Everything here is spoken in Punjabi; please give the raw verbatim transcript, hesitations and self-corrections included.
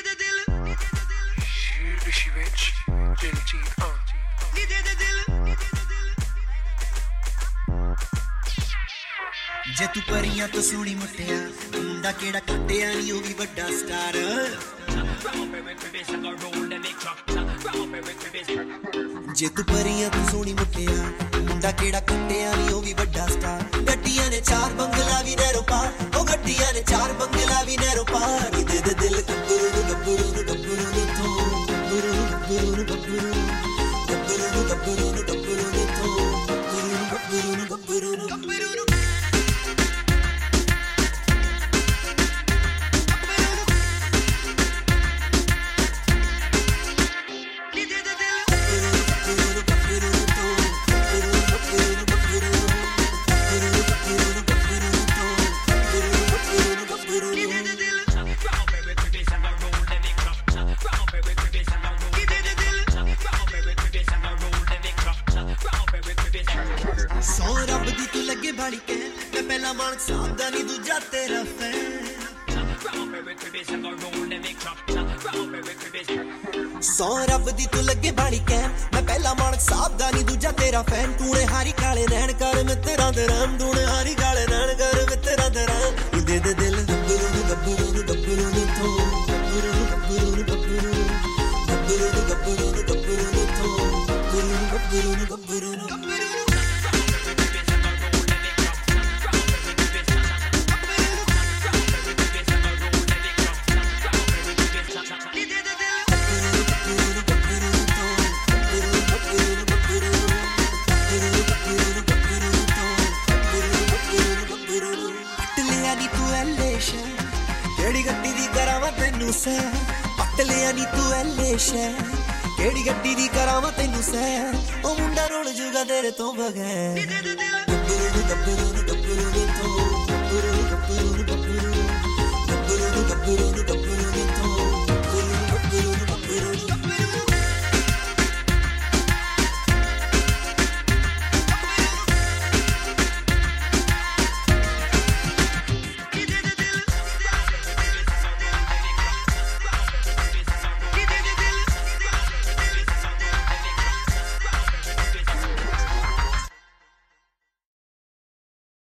She rich, Billie Jean, uh. ਜੇ ਤੂੰ ਪਰੀਆਂ ਤੋਂ ਸੋਹਣੀ ਮੁੱਟਿਆ ਮੁੰਡਾ ਕਿਹੜਾ ਕੱਟਿਆ ਨਹੀਂ ਉਹ ਵੀ ਵੱਡਾ ਸਟਾਰ ਜੇ ਤੂੰ ਪਰੀਆਂ ਤੋਂ ਸੋਹਣੀ ਮੁੱਟਿਆ ਮੁੰਡਾ ਕਿਹੜਾ ਕੱਟਿਆ ਨਹੀਂ ਉਹ ਵੀ ਵੱਡਾ ਸਟਾਰ ਗੱਡੀਆਂ ਨੇ ਚਾਰ ਬੰਗਲਾ ਵੀ ਨਹਿਰੋਂ ਪਾਰ ਉਹ ਗੱਡੀਆਂ ਨੇ ਚਾਰ ਬੰਗਲਾ ਵੀ ਨਹਿਰੋਂ ਪਾਰ ਨੀ ਦੇ ਦੇ ਦਿਲ ਗੱਭਰੂ ਨੂੰ ਗੱਭਰੂ ਨੂੰ ਗੱਭਰੂ ਨੂੰ ਤੋਂ ਗੱਭਰੂ ਨੂੰ ਗੱਭਰੂ ਨੂੰ ਗੱਭਰੂ ਨੂੰ ਗੱਭਰੂ ਨੂੰ ਗੱਭਰੂ ਨੂੰ ਗੱਭਰੂ ਨੂੰ ਤੋਂ ਗੱਭਰੂ ਨੂੰ ਗੱਭਰੂ ਨੂੰ ਗੱਭਰੂ ਨੂੰ ਗੱਭਰੂ ਨੂੰ ਸੋ ਰੱਬ ਦੀ ਤੂੰ ਲੱਗੇ ਬਾਲੀ ਕਹਿ ਮੈਂ ਪਹਿਲਾ ਮਾਨਕ ਸਾਹਮਣਾ ਨਹੀਂ ਦੂਜਾ ਤੇਰਾ ਫੈਨ ਸੋ ਰੱਬ ਦੀ ਤੂੰ ਲੱਗੇ ਬਾਲੀ ਕਹਿ ਮੈਂ ਪਹਿਲਾ ਮਾਨਕ ਸਾਹਮਣਾ ਨਹੀਂ ਦੂਜਾ ਤੇਰਾ ਫੈਨ ਤੂੰ ਨੇ ਹਾਰੀ ਕਾਲੇ ਨੈਣ ਕਰ ਮਿੱਤਰਾਂ ਦੇ ਰਾਮ ਤੂੰ ਨੇ ਹਾਰੀ ਕਾਲੇ ਨੈਣ ਕਰ ਮਿੱਤਰਾਂ ਦੇ ਰਾਮ ਦੇ ਦੇ ਦਿਲ ਗੱਭਰੂ ਨੂੰ ਗੱਭਰੂ ਨੂੰ ਗੱਭਰੂ ਨੂੰ ਤੋਂ ਗੱਭਰੂ ਨੂੰ ਗੱਭਰੂ ਨੂੰ ਗੱਭਰੂ ਨੂੰ ਗੱਭਰੂ ਨੂੰ ਗੱਭਰੂ ਨੂੰ ਗੱਭਰੂ ਨੂੰ ਤੋਂ ਗੱਭਰੂ ਨੂੰ ਗੱਭਰੂ ਨੂੰ ਗੱਭਰੂ ਨੂੰ ਕਿਹੜੀ ਗੱਡੀ ਦੀ ਕਰਾਵਾਂ ਤੈਨੂੰ ਸੈਰ ਪੱਟ ਲਿਆ ਨੀ ਤੂੰ ਐਲੇ ਸ਼ਹਿਰ ਕਿਹੜੀ ਗੱਡੀ ਦੀ ਕਰਾਵਾਂ ਤੈਨੂੰ ਸੈਰ ਉਹ ਮੁੰਡਾ ਰੋਲ ਜੂਗਾ ਤੇਰੇ ਤੋਂ ਬਗੈਰ ਗੱਭਰੂ ਨੂੰ ਗੱਭਰੂ ਨੂੰ ਗੱਭਰੂ ਨੂੰ ਤੋਂ ਗੱਭਰੂ ਨੂੰ ਗੱਭਰੂ ਨੂੰ ਗੱਭਰੂ ਨੂੰ ਗੱਭਰੂ ਨੂੰ ਗੱਭਰੂ ਨੂੰ